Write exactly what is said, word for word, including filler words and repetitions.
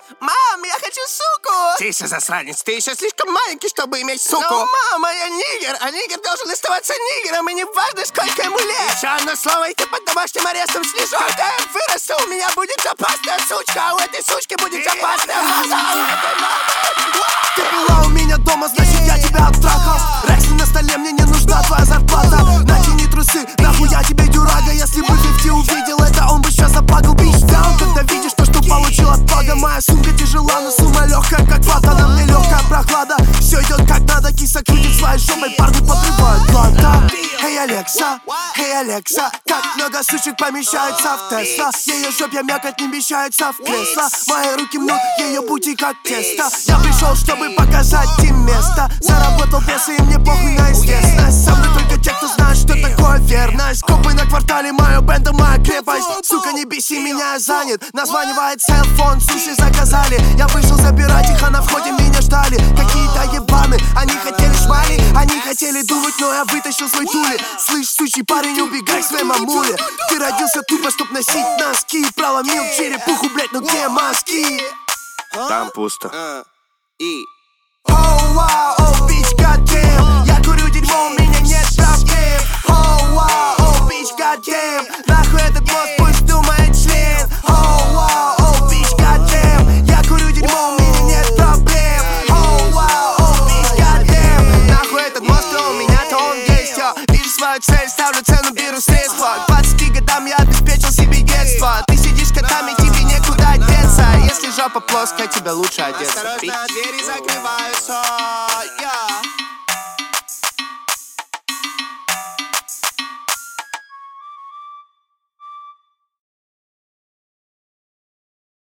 Мам, я хочу суку! Тише, засранец, ты еще слишком маленький, чтобы иметь суку. Но, мама, я нигер, а нигер должен оставаться нигером, и не важно, сколько ему лет. Еще одно слово, и ты под домашним арестом слежу. Когда я вырасту, у меня будет опасная сучка, а у этой сучки будет опасная маза, а у этой мамы... Ты была у меня дома, значит я тебя оттрахал. Рекси на столе, мне не нужна твоя зарплата. Натяни трусы, нахуй я тебе дюрага. Если бы фифти увидел это, он бы сейчас заплакал. Bitch down, когда видишь то, что получил от Бога. Моя сумка тяжела, но сумма легкая, как вата. На мне легкая прохлада, все идет как надо. Киса крутит своей жопой, парни подрывают плата. Эй, Алекса, эй, Алекса, как много сучек помещается в Тесла. Ее жопья мякоть не вмещается в кресло. Мои руки мнут ее пути как тесто. Я пришел, чтобы показать им место. Заработал пресс, и мне похуй на известность. Со мной только те, кто знает, что такое верность. Копы на квартале, мое бэндо, моя крепость. Сука, не беси меня, я занят. Названивает селфон, суши заказали. Я вышел забирать их, а на входе меня ждали. Какие-то ебаны, они хотели шмали. Они хотели дунуть, но я вытащил свой тули. Слышь, сучий парень, убегай к своей мамуле. Ты родился тупо, чтоб носить носки. Проломил черепуху, блять, ну где мозги? Там пусто. И... Оу, вау, оу, бич, goddamn. Я курю дерьмо, у меня нет проблем. Оу, вау, оу, бич, goddamn. Нахуй этот мост, пусть думает член. Оу, вау, оу, бич, goddamn. Я курю дерьмо, у меня нет проблем. Оу, вау, оу, бич, goddamn. Нахуй этот мост, то у меня, то он есть, я. Вижу свою цель, ставлю цену, беру средства. К двадцати годам я обеспечил себе детство. Ты сидишь котами, тебе некуда деться. Если жопа плоская, тебе лучше одеться. Осторожно, двери закрываются.